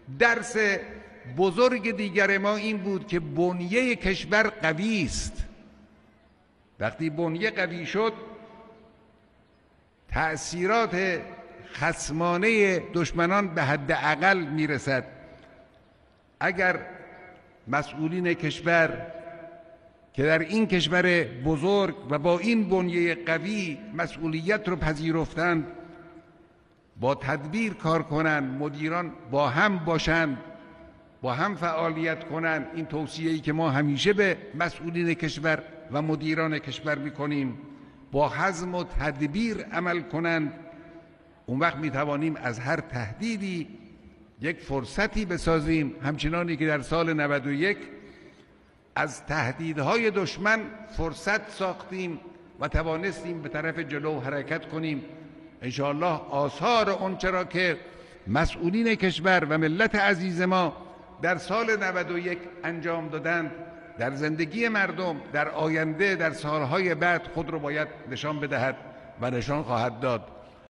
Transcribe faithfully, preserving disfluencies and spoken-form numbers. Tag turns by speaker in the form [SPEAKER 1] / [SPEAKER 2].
[SPEAKER 1] درس بزرگ دیگر ما این بود که بنیه کشور قوی است. وقتی بنیه قوی شد، تأثیرات خصمانه دشمنان به حد اقل میرسد. اگر مسئولین کشور که در این کشور بزرگ و با این بنیه قوی مسئولیت رو پذیرفتند با تدبیر کار کنند، مدیران با هم باشند، با هم فعالیت کنند، این توصیه‌ای که ما همیشه به مسئولین کشور و مدیران کشور میکنیم، با حزم و تدبیر عمل کنند، اون وقت میتوانیم از هر تهدیدی یک فرصتی بسازیم، همچنانی که در سال نود و یک از تهدیدهای دشمن فرصت ساختیم و توانستیم به طرف جلو حرکت کنیم. انشاءالله آثار آنچه را که مسئولین کشور و ملت عزیز ما در سال نود و یک انجام دادند در زندگی مردم در آینده در سالهای بعد خود را باید نشان بدهد و نشان خواهد داد.